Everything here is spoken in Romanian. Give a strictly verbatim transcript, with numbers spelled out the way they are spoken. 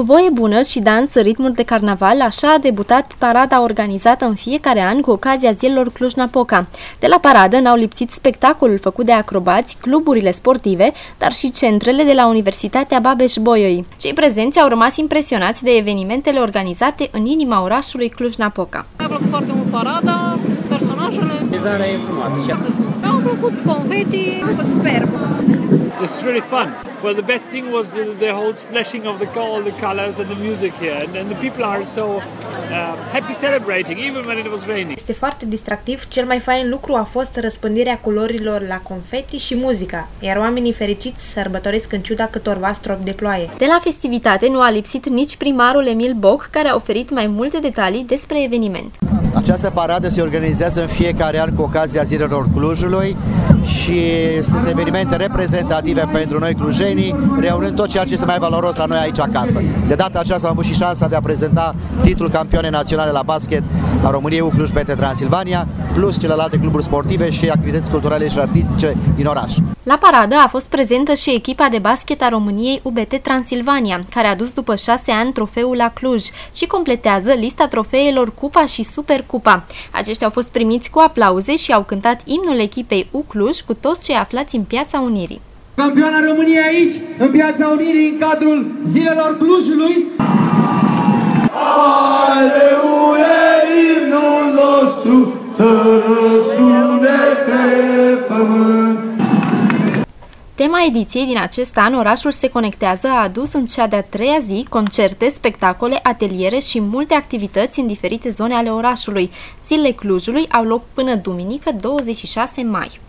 Cu voie bună și dans, ritmuri de carnaval, așa a debutat parada organizată în fiecare an cu ocazia zilelor Cluj-Napoca. De la paradă n-au lipsit spectacolul făcut de acrobați, cluburile sportive, dar și centrele de la Universitatea Babeș-Bolyai. Cei prezenți au rămas impresionați de evenimentele organizate în inima orașului Cluj-Napoca. Mi-a plăcut foarte mult parada, personajele. Designul e frumoasă. Mi-au plăcut confetii. A fost superb. It's really fun. Well, the best thing was the, the whole splashing of the all the colors and the music here, and, and the people are so uh, happy celebrating, even when it was raining. Este foarte distractiv. Cel mai fain lucru a fost răspândirea culorilor la confeti și muzica, iar oamenii fericiți sărbătoresc în ciuda câtorva stropi de ploaie. De la festivitate nu a lipsit nici primarul Emil Boc, care a oferit mai multe detalii despre eveniment. Această paradă se organizează în fiecare an cu ocazia Zilelor Clujului și sunt evenimente reprezentative pentru noi clujenii, reunând tot ceea ce este mai valoros la noi aici acasă. De data aceasta am avut și șansa de a prezenta titlul campioane naționale la basket a României U Cluj B T Transilvania, plus celelalte cluburi sportive și activități culturale și artistice din oraș. La paradă a fost prezentă și echipa de basket a României U B T Transilvania, care a dus după șase ani trofeul la Cluj și completează lista trofeelor Cupa și Supercupa. Aceștia au fost primiți cu aplauze și au cântat imnul echipei U Cluj cu toți cei aflați în Piața Unirii. Campioana României aici, în Piața Unirii, în cadrul Zilelor Clujului. Aleluia, imnul nostru să răsune pe pământ. Tema ediției din acest an, Orașul se conectează, a adus în cea de-a treia zi concerte, spectacole, ateliere și multe activități în diferite zone ale orașului. Zilele Clujului au loc până duminică douăzeci și șase mai.